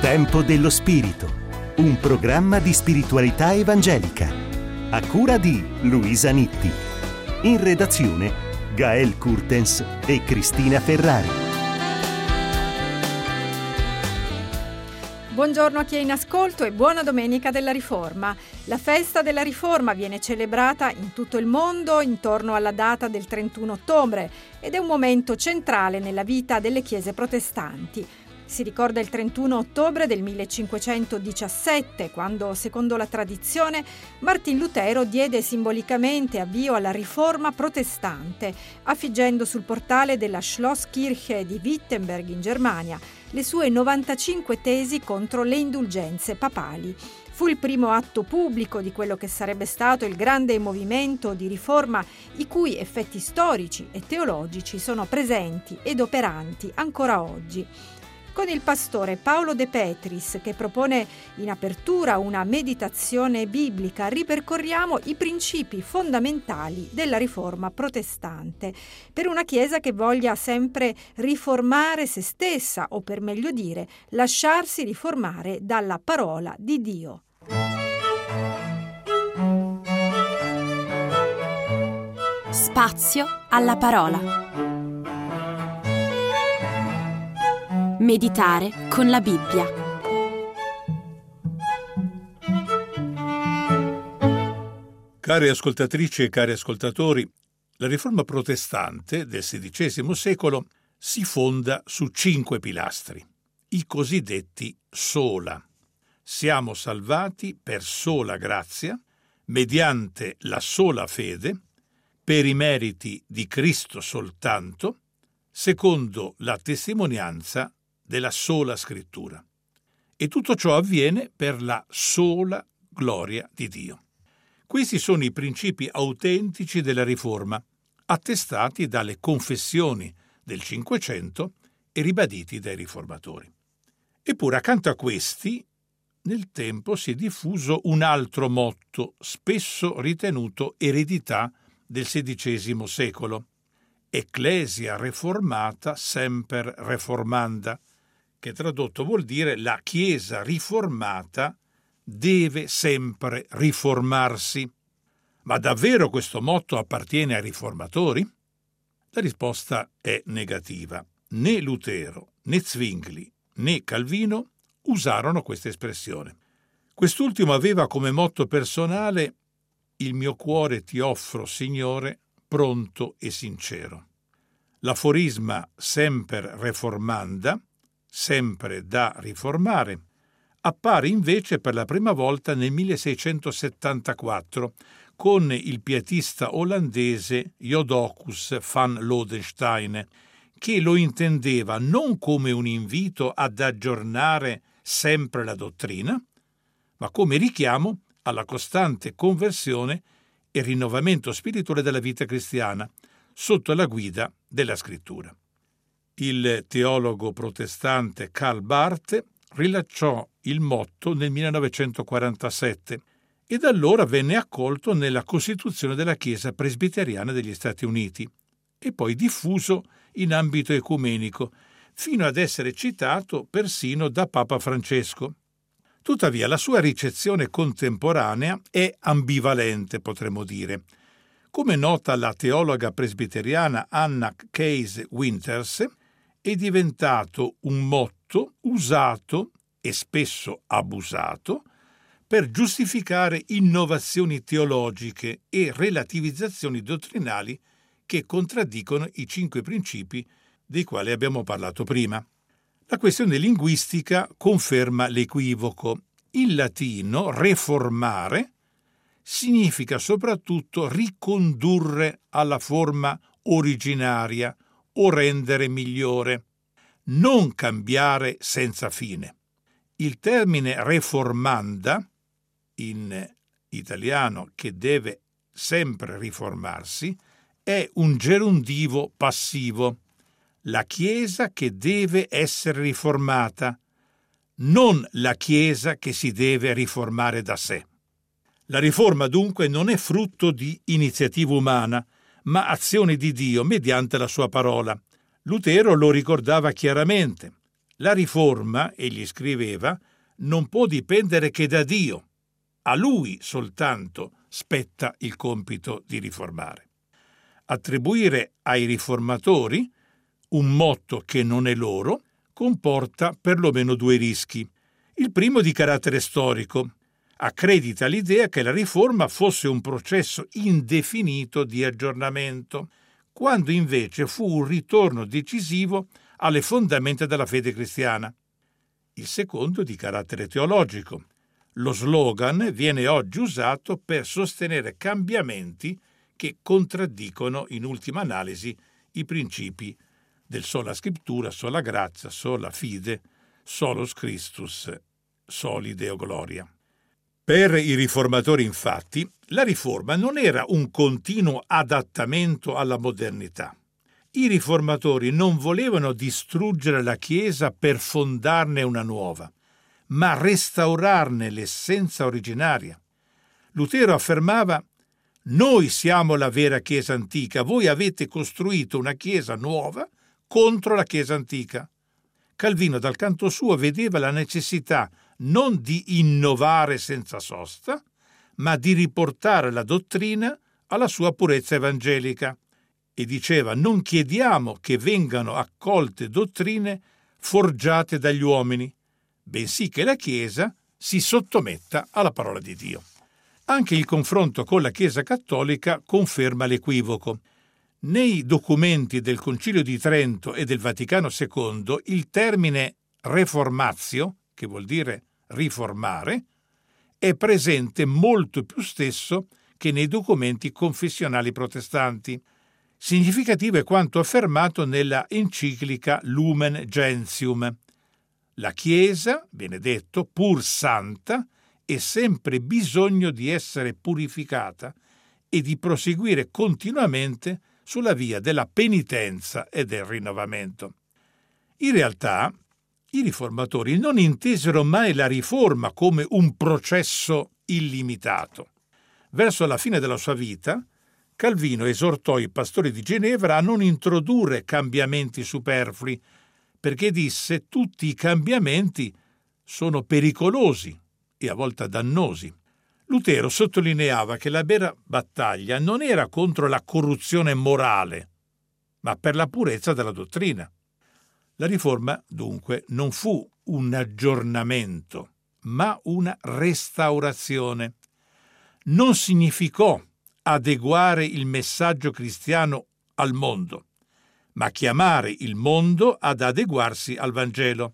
Tempo dello Spirito, un programma di spiritualità evangelica, a cura di Luisa Nitti. In redazione Gael Kurtens e Cristina Ferrari. Buongiorno a chi è in ascolto e buona Domenica della Riforma. La festa della Riforma viene celebrata in tutto il mondo intorno alla data del 31 ottobre ed è un momento centrale nella vita delle chiese protestanti. Si ricorda il 31 ottobre del 1517, quando, secondo la tradizione, Martin Lutero diede simbolicamente avvio alla riforma protestante, affiggendo sul portale della Schlosskirche di Wittenberg in Germania le sue 95 tesi contro le indulgenze papali. Fu il primo atto pubblico di quello che sarebbe stato il grande movimento di riforma i cui effetti storici e teologici sono presenti ed operanti ancora oggi. Con il pastore Paolo De Petris, che propone in apertura una meditazione biblica, ripercorriamo i principi fondamentali della riforma protestante, per una Chiesa che voglia sempre riformare se stessa, o per meglio dire, lasciarsi riformare dalla parola di Dio. Spazio alla parola. Meditare con la Bibbia. Cari ascoltatrici e cari ascoltatori, la riforma protestante del XVI secolo si fonda su 5 pilastri, i cosiddetti sola. Siamo salvati per sola grazia, mediante la sola fede, per i meriti di Cristo soltanto, secondo la testimonianza della sola scrittura. E tutto ciò avviene per la sola gloria di Dio. Questi sono i principi autentici della Riforma, attestati dalle confessioni del Cinquecento e ribaditi dai riformatori. Eppure, accanto a questi, nel tempo si è diffuso un altro motto, spesso ritenuto eredità del XVI secolo: Ecclesia reformata semper reformanda, che tradotto vuol dire la Chiesa riformata deve sempre riformarsi. Ma davvero questo motto appartiene ai riformatori? La risposta è negativa. Né Lutero, né Zwingli, né Calvino usarono questa espressione. Quest'ultimo aveva come motto personale: il mio cuore ti offro, Signore, pronto e sincero. L'aforisma semper reformanda, sempre da riformare, appare invece per la prima volta nel 1674 con il pietista olandese Jodocus van Lodenstein, che lo intendeva non come un invito ad aggiornare sempre la dottrina, ma come richiamo alla costante conversione e rinnovamento spirituale della vita cristiana sotto la guida della Scrittura. Il teologo protestante Karl Barth rilanciò il motto nel 1947 e da allora venne accolto nella Costituzione della Chiesa Presbiteriana degli Stati Uniti e poi diffuso in ambito ecumenico, fino ad essere citato persino da Papa Francesco. Tuttavia, la sua ricezione contemporanea è ambivalente, potremmo dire. Come nota la teologa presbiteriana Anna Case Winters, è diventato un motto usato e spesso abusato per giustificare innovazioni teologiche e relativizzazioni dottrinali che contraddicono i 5 principi dei quali abbiamo parlato prima. La questione linguistica conferma l'equivoco. In latino reformare significa soprattutto ricondurre alla forma originaria o rendere migliore, non cambiare senza fine. Il termine reformanda, in italiano che deve sempre riformarsi, è un gerundivo passivo. La Chiesa che deve essere riformata, non la Chiesa che si deve riformare da sé. La riforma dunque non è frutto di iniziativa umana, ma azione di Dio mediante la sua parola. Lutero lo ricordava chiaramente: La riforma, egli scriveva, non può dipendere che da Dio. A Lui soltanto spetta il compito di riformare. Attribuire ai riformatori un motto che non è loro comporta perlomeno due rischi. Il primo di carattere storico. Accredita l'idea che la riforma fosse un processo indefinito di aggiornamento, quando invece fu un ritorno decisivo alle fondamenta della fede cristiana. Il secondo di carattere teologico. Lo slogan viene oggi usato per sostenere cambiamenti che contraddicono in ultima analisi i principi del sola scrittura, sola grazia, sola fide, solus Christus, soli Deo gloria. Per i riformatori, infatti, la riforma non era un continuo adattamento alla modernità. I riformatori non volevano distruggere la Chiesa per fondarne una nuova, ma restaurarne l'essenza originaria. Lutero affermava: «Noi siamo la vera Chiesa antica, voi avete costruito una Chiesa nuova contro la Chiesa antica». Calvino, dal canto suo, vedeva la necessità non di innovare senza sosta, ma di riportare la dottrina alla sua purezza evangelica. E diceva: non chiediamo che vengano accolte dottrine forgiate dagli uomini, bensì che la Chiesa si sottometta alla parola di Dio. Anche il confronto con la Chiesa cattolica conferma l'equivoco. Nei documenti del Concilio di Trento e del Vaticano II il termine reformatio, che vuol dire riformare, è presente molto più spesso che nei documenti confessionali protestanti. Significativo è quanto affermato nella enciclica Lumen Gentium. La Chiesa, viene detto, pur santa, è sempre bisogno di essere purificata e di proseguire continuamente sulla via della penitenza e del rinnovamento. In realtà, i riformatori non intesero mai la riforma come un processo illimitato. Verso la fine della sua vita, Calvino esortò i pastori di Ginevra a non introdurre cambiamenti superflui, perché disse: tutti i cambiamenti sono pericolosi e a volte dannosi. Lutero sottolineava che la vera battaglia non era contro la corruzione morale, ma per la purezza della dottrina. La riforma, dunque, non fu un aggiornamento, ma una restaurazione. Non significò adeguare il messaggio cristiano al mondo, ma chiamare il mondo ad adeguarsi al Vangelo.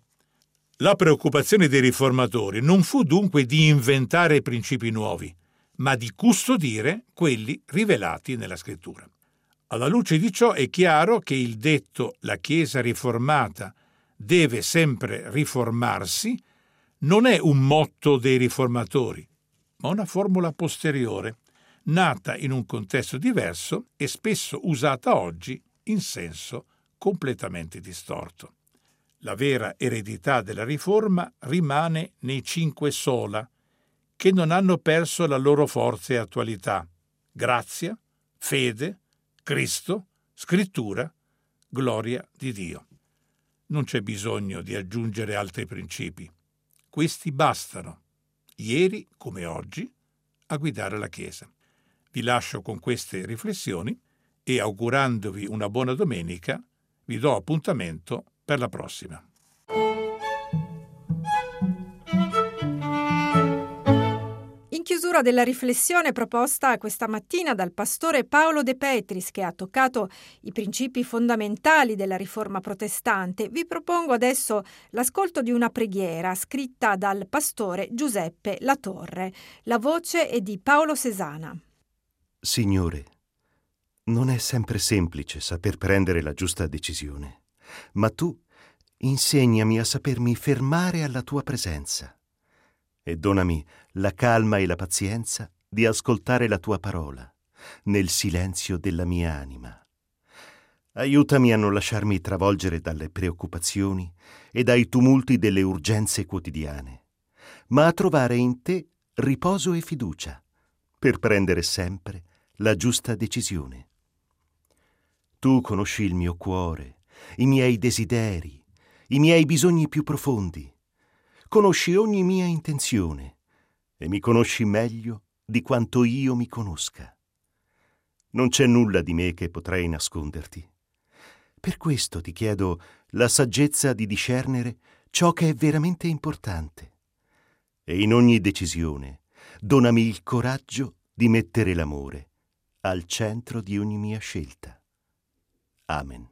La preoccupazione dei riformatori non fu dunque di inventare principi nuovi, ma di custodire quelli rivelati nella Scrittura. Alla luce di ciò è chiaro che il detto «la Chiesa riformata deve sempre riformarsi» non è un motto dei riformatori, ma una formula posteriore, nata in un contesto diverso e spesso usata oggi in senso completamente distorto. La vera eredità della Riforma rimane nei 5 sola, che non hanno perso la loro forza e attualità: grazia, fede, Cristo, Scrittura, gloria di Dio. Non c'è bisogno di aggiungere altri principi. Questi bastano, ieri come oggi, a guidare la Chiesa. Vi lascio con queste riflessioni e, augurandovi una buona domenica, vi do appuntamento per la prossima. In chiusura della riflessione proposta questa mattina dal pastore Paolo De Petris, che ha toccato i principi fondamentali della Riforma protestante, vi propongo adesso l'ascolto di una preghiera scritta dal pastore Giuseppe Latorre. La voce è di Paolo Sesana. Signore, non è sempre semplice saper prendere la giusta decisione, ma tu insegnami a sapermi fermare alla tua presenza e donami la calma e la pazienza di ascoltare la tua parola nel silenzio della mia anima. Aiutami a non lasciarmi travolgere dalle preoccupazioni e dai tumulti delle urgenze quotidiane, ma a trovare in te riposo e fiducia per prendere sempre la giusta decisione. Tu conosci il mio cuore, i miei desideri, i miei bisogni più profondi, conosci ogni mia intenzione e mi conosci meglio di quanto io mi conosca. Non c'è nulla di me che potrei nasconderti. Per questo ti chiedo la saggezza di discernere ciò che è veramente importante. E in ogni decisione donami il coraggio di mettere l'amore al centro di ogni mia scelta. Amen.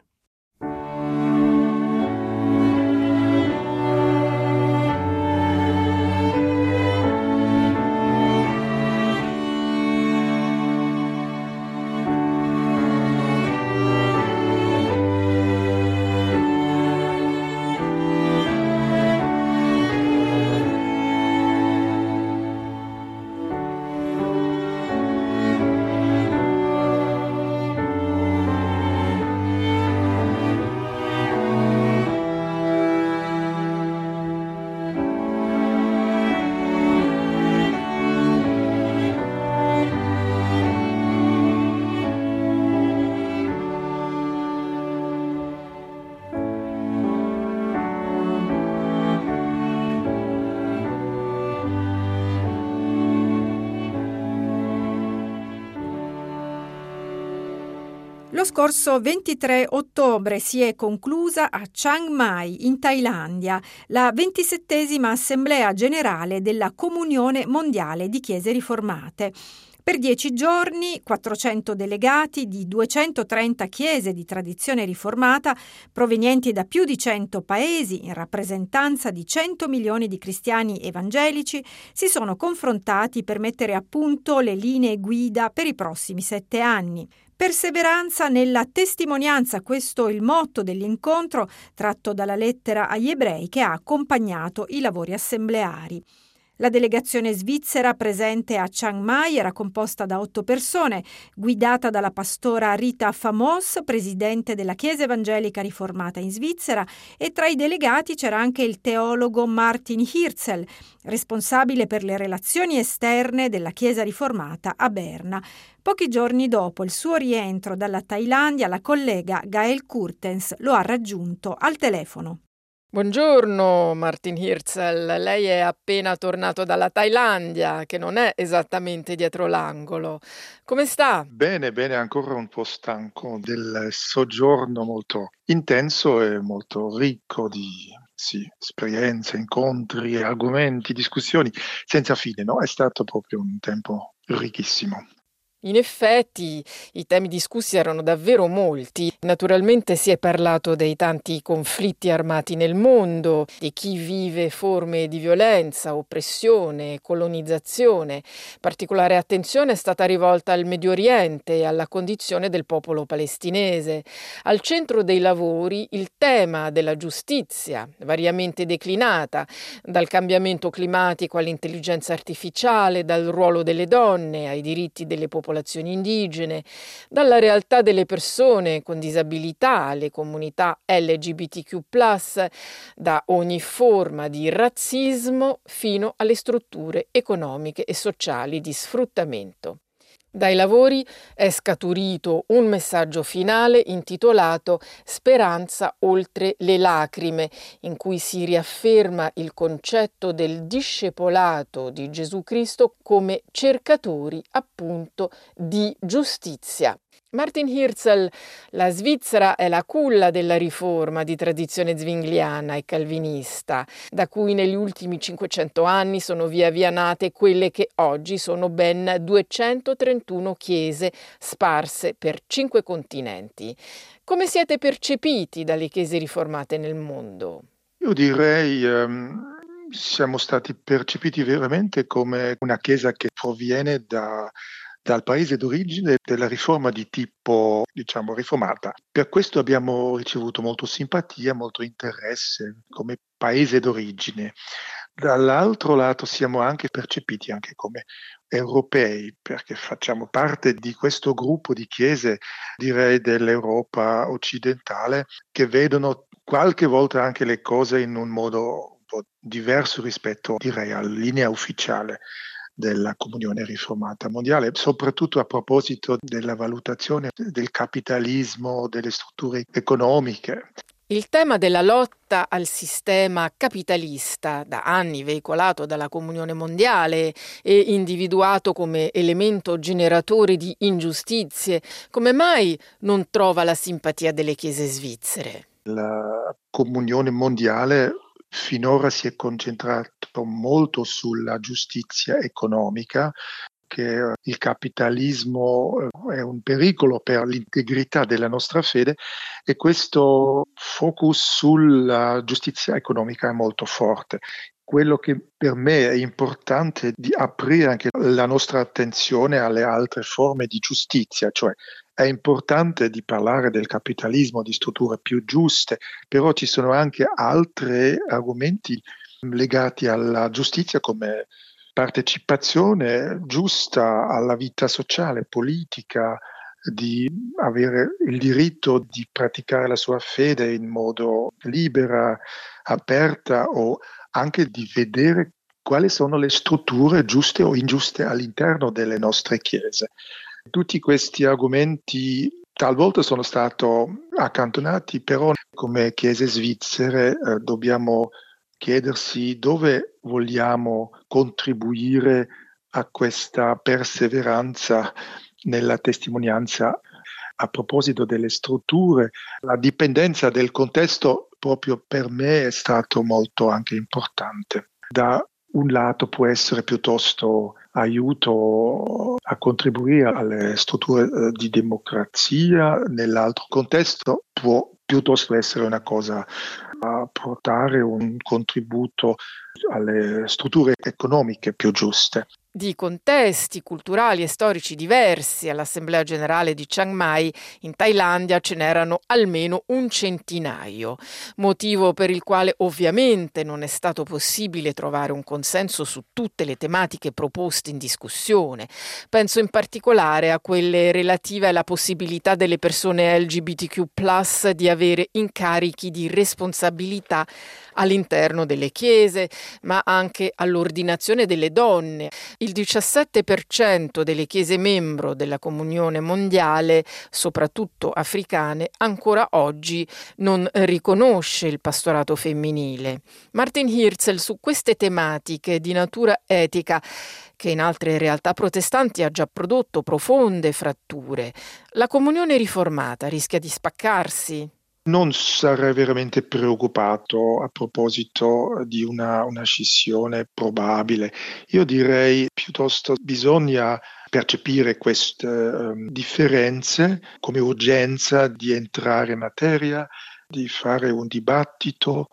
Lo scorso 23 ottobre si è conclusa a Chiang Mai, in Thailandia, la 27ª Assemblea Generale della Comunione Mondiale di Chiese Riformate. Per 10 giorni, 400 delegati di 230 chiese di tradizione riformata, provenienti da più di 100 paesi, in rappresentanza di 100 milioni di cristiani evangelici, si sono confrontati per mettere a punto le linee guida per i prossimi 7 anni. Perseveranza nella testimonianza, questo è il motto dell'incontro tratto dalla lettera agli ebrei che ha accompagnato i lavori assembleari. La delegazione svizzera presente a Chiang Mai era composta da 8 persone, guidata dalla pastora Rita Famos, presidente della Chiesa Evangelica Riformata in Svizzera, e tra i delegati c'era anche il teologo Martin Hirzel, responsabile per le relazioni esterne della Chiesa Riformata a Berna. Pochi giorni dopo il suo rientro dalla Thailandia, la collega Gael Kurtens lo ha raggiunto al telefono. Buongiorno Martin Hirzel, lei è appena tornato dalla Thailandia, che non è esattamente dietro l'angolo. Come sta? Bene, ancora un po' stanco del soggiorno molto intenso e molto ricco di esperienze, incontri, argomenti, discussioni senza fine, no? È stato proprio un tempo ricchissimo. In effetti i temi discussi erano davvero molti. Naturalmente si è parlato dei tanti conflitti armati nel mondo, di chi vive forme di violenza, oppressione, colonizzazione. Particolare attenzione è stata rivolta al Medio Oriente e alla condizione del popolo palestinese. Al centro dei lavori il tema della giustizia, variamente declinata, dal cambiamento climatico all'intelligenza artificiale, dal ruolo delle donne ai diritti delle popolazioni indigene, dalla realtà delle persone con disabilità alle comunità LGBTQ+, da ogni forma di razzismo fino alle strutture economiche e sociali di sfruttamento. Dai lavori è scaturito un messaggio finale intitolato Speranza oltre le lacrime, in cui si riafferma il concetto del discepolato di Gesù Cristo come cercatori appunto di giustizia. Martin Hirzel, la Svizzera è la culla della riforma di tradizione zwingliana e calvinista, da cui negli ultimi 500 anni sono via via nate quelle che oggi sono ben 231 chiese sparse per 5 continenti. Come siete percepiti dalle chiese riformate nel mondo? Io direi siamo stati percepiti veramente come una chiesa che proviene dal paese d'origine della riforma di tipo, riformata. Per questo abbiamo ricevuto molto simpatia, molto interesse come paese d'origine. Dall'altro lato siamo anche percepiti anche come europei, perché facciamo parte di questo gruppo di chiese, direi dell'Europa occidentale, che vedono qualche volta anche le cose in un modo un po' diverso rispetto, direi, alla linea ufficiale della Comunione Riformata Mondiale, soprattutto a proposito della valutazione del capitalismo, delle strutture economiche. Il tema della lotta al sistema capitalista, da anni veicolato dalla Comunione Mondiale e individuato come elemento generatore di ingiustizie, come mai non trova la simpatia delle chiese svizzere? La Comunione Mondiale finora si è concentrato molto sulla giustizia economica, che il capitalismo è un pericolo per l'integrità della nostra fede, e questo focus sulla giustizia economica è molto forte. Quello che per me è importante è di aprire anche la nostra attenzione alle altre forme di giustizia, cioè è importante di parlare del capitalismo, di strutture più giuste, però ci sono anche altri argomenti legati alla giustizia, come partecipazione giusta alla vita sociale, politica, di avere il diritto di praticare la sua fede in modo libera, aperta, o anche di vedere quali sono le strutture giuste o ingiuste all'interno delle nostre chiese. Tutti questi argomenti talvolta sono stati accantonati, però come chiese svizzere dobbiamo chiedersi dove vogliamo contribuire a questa perseveranza nella testimonianza. A proposito delle strutture, la dipendenza del contesto proprio per me è stato molto anche importante. Da un lato può essere piuttosto aiuto a contribuire alle strutture di democrazia, nell'altro contesto può piuttosto essere una cosa a portare un contributo alle strutture economiche più giuste. Di contesti culturali e storici diversi all'Assemblea Generale di Chiang Mai, in Thailandia ce n'erano almeno un centinaio, motivo per il quale ovviamente non è stato possibile trovare un consenso su tutte le tematiche proposte in discussione. Penso in particolare a quelle relative alla possibilità delle persone LGBTQ+ di avere incarichi di responsabilità all'interno delle chiese, ma anche all'ordinazione delle donne. Il 17% delle chiese membro della Comunione Mondiale, soprattutto africane, ancora oggi non riconosce il pastorato femminile. Martin Hirzel su queste tematiche di natura etica, che in altre realtà protestanti ha già prodotto profonde fratture. La comunione riformata rischia di spaccarsi? Non sarei veramente preoccupato a proposito di una scissione probabile. Io direi piuttosto bisogna percepire queste differenze come urgenza di entrare in materia, di fare un dibattito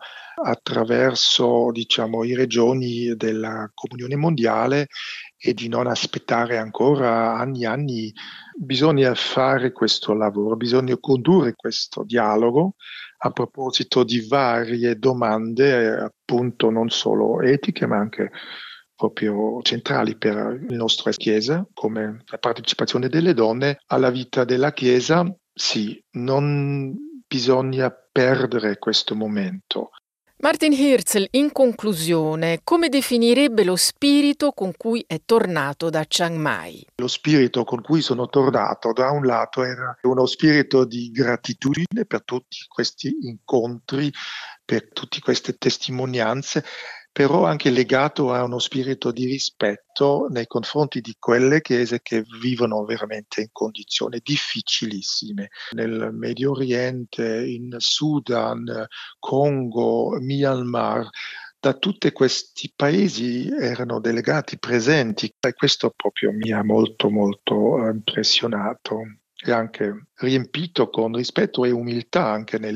attraverso, i regioni della Comunione Mondiale e di non aspettare ancora anni e anni. Bisogna fare questo lavoro, bisogna condurre questo dialogo a proposito di varie domande, appunto non solo etiche, ma anche proprio centrali per la nostra Chiesa, come la partecipazione delle donne alla vita della Chiesa. Sì, non bisogna perdere questo momento. Martin Hirzel, in conclusione, come definirebbe lo spirito con cui è tornato da Chiang Mai? Lo spirito con cui sono tornato, da un lato, era uno spirito di gratitudine per tutti questi incontri, per tutte queste testimonianze, però anche legato a uno spirito di rispetto nei confronti di quelle chiese che vivono veramente in condizioni difficilissime. Nel Medio Oriente, in Sudan, Congo, Myanmar, da tutti questi paesi erano delegati presenti e questo proprio mi ha molto impressionato e anche riempito con rispetto e umiltà, anche nel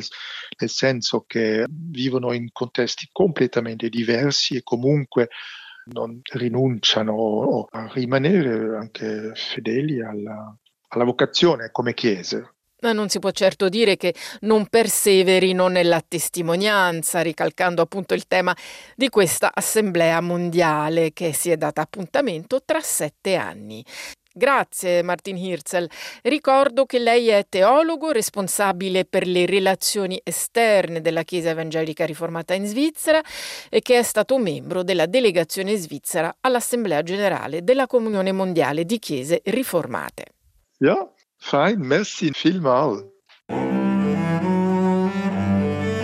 senso che vivono in contesti completamente diversi e comunque non rinunciano a rimanere anche fedeli alla vocazione come chiese. Non si può certo dire che non perseverino nella testimonianza, ricalcando appunto il tema di questa Assemblea Mondiale che si è data appuntamento tra 7 anni. Grazie Martin Hirzel. Ricordo che lei è teologo responsabile per le relazioni esterne della Chiesa Evangelica Riformata in Svizzera e che è stato membro della delegazione svizzera all'Assemblea Generale della Comunione Mondiale di Chiese Riformate. Ja, fein, merci vielmals.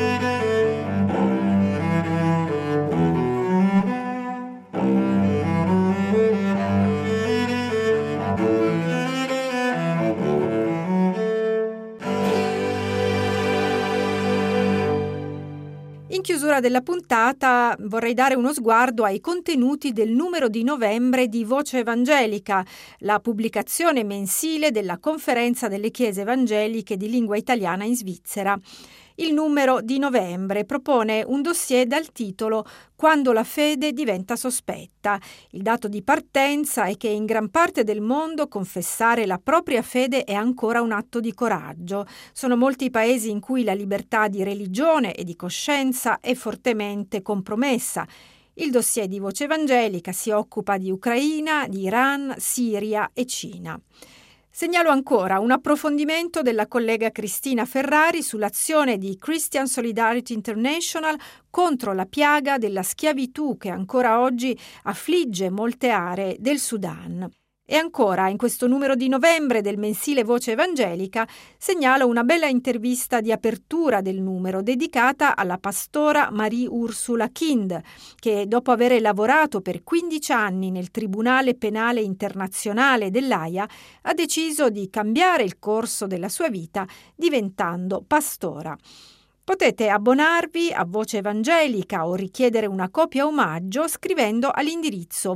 In chiusura della puntata vorrei dare uno sguardo ai contenuti del numero di novembre di Voce Evangelica, la pubblicazione mensile della Conferenza delle Chiese Evangeliche di lingua italiana in Svizzera. Il numero di novembre propone un dossier dal titolo «Quando la fede diventa sospetta». Il dato di partenza è che in gran parte del mondo confessare la propria fede è ancora un atto di coraggio. Sono molti i paesi in cui la libertà di religione e di coscienza è fortemente compromessa. Il dossier di Voce Evangelica si occupa di Ucraina, di Iran, Siria e Cina. Segnalo ancora un approfondimento della collega Cristina Ferrari sull'azione di Christian Solidarity International contro la piaga della schiavitù che ancora oggi affligge molte aree del Sudan. E ancora, in questo numero di novembre del mensile Voce Evangelica, segnalo una bella intervista di apertura del numero dedicata alla pastora Marie Ursula Kind, che dopo aver lavorato per 15 anni nel Tribunale Penale Internazionale dell'Aia ha deciso di cambiare il corso della sua vita diventando pastora. Potete abbonarvi a Voce Evangelica o richiedere una copia omaggio scrivendo all'indirizzo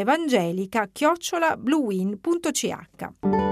voceevangelica@bluewin.ch.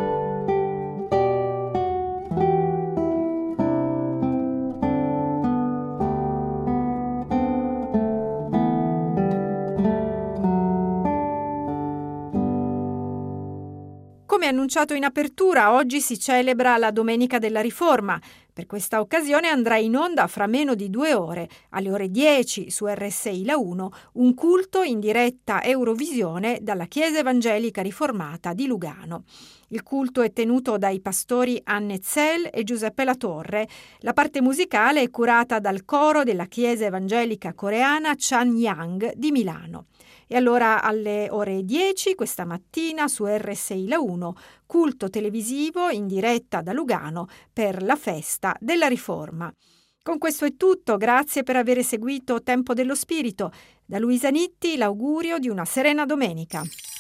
Come annunciato in apertura, oggi si celebra la Domenica della Riforma. Per questa occasione andrà in onda fra meno di 2 ore, alle ore 10 su RSI La 1, un culto in diretta Eurovisione dalla Chiesa Evangelica Riformata di Lugano. Il culto è tenuto dai pastori Anne Zell e Giuseppe Latorre. La parte musicale è curata dal coro della Chiesa Evangelica Coreana Chanyang di Milano. E allora alle ore 10 questa mattina su RSI La 1, culto televisivo in diretta da Lugano per la festa della Riforma. Con questo è tutto, grazie per aver seguito Tempo dello Spirito. Da Luisa Nitti l'augurio di una serena domenica.